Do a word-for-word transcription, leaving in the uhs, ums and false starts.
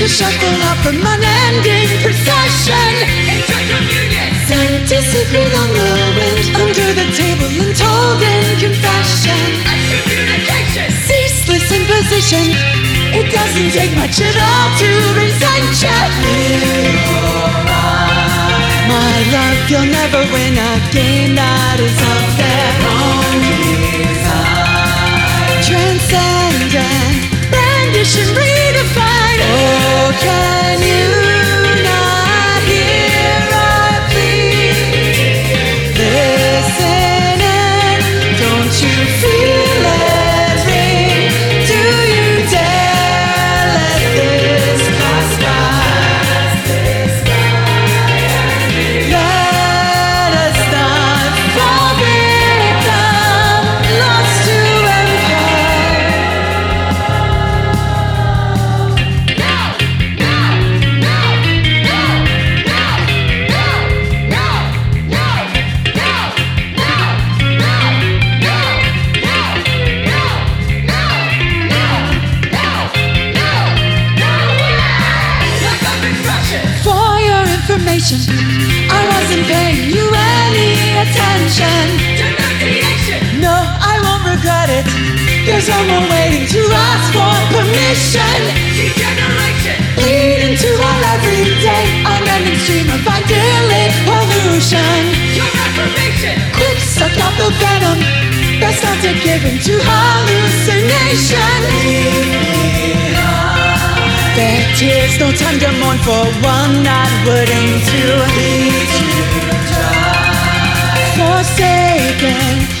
to shuffle up from unending procession. Intercommunion. Sent to secret on the wind, under the table and told in confession. Excommunication. Ceaseless imposition. It doesn't take much at all to resent you. My love, you'll never win a game that is up there. Transcendent, brandish and redefine. Oh, can you not hear our plea? Listening, don't you feel it ring? Do you dare let this pass by? Let us not fall victim, lost to empire. For your information, I wasn't paying you any attention. Denunciation. No, I won't regret it. There's someone waiting to ask for permission. Degeneration. Bleed into our everyday, unending stream of idyllic pollution. Your reformation. Quick, suck out the venom. Best not to give in to hallucination. Their tears, no time to mourn for one not willing to lead you dry. Forsaken,